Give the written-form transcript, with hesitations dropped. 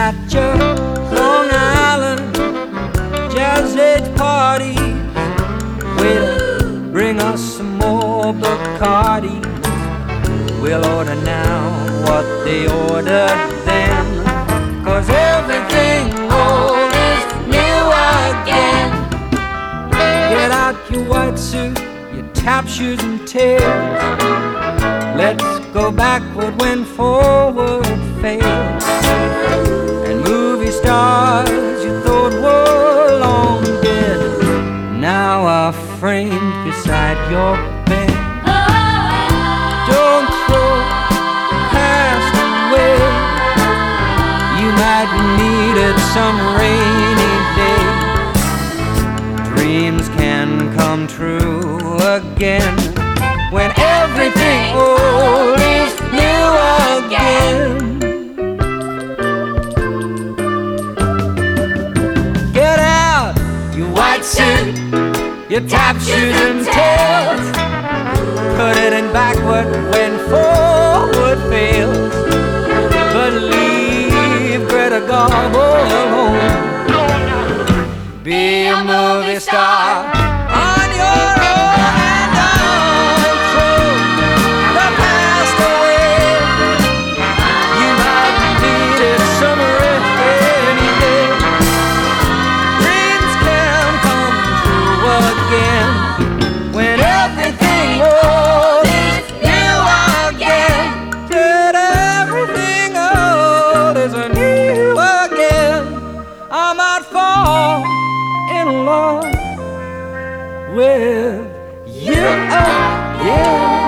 at your Long Island Jazz Age party. Waiter, bring us some more Bacardi. We'll order now what they ordered then, 'cause everything old is new again. Get out your white suit, your tap shoes and tails. Let's go backward when forward fails. And movie stars you thought were long dead now are framed beside your bed. Don't throw past away. You might need it some rainy day. Dreams can come true again when everything old is new again. Get out your white suit, your tap shoes and tails. Put it in backward when forward fails. But leave Greta Garbo alone. Be a movie star on your own, and don't throw the past away. You might need it some rainy day. Dreams can come true again when everything old is new again. That everything old is new again. I might fall in love with you again.